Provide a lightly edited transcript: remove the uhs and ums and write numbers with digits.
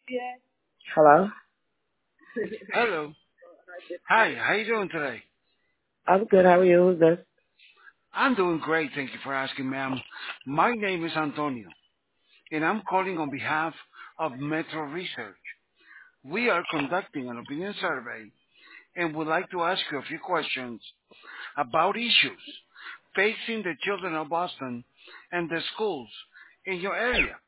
Hello? Hello. Hi, how you doing today? I'm good. How are you? Who's this? I'm doing great, thank you for asking, ma'am. My name is Antonio, and I'm calling on behalf of Metro Research. We are conducting an opinion survey and would like to ask you a few questions about issues facing the children of Boston and the schools in your area.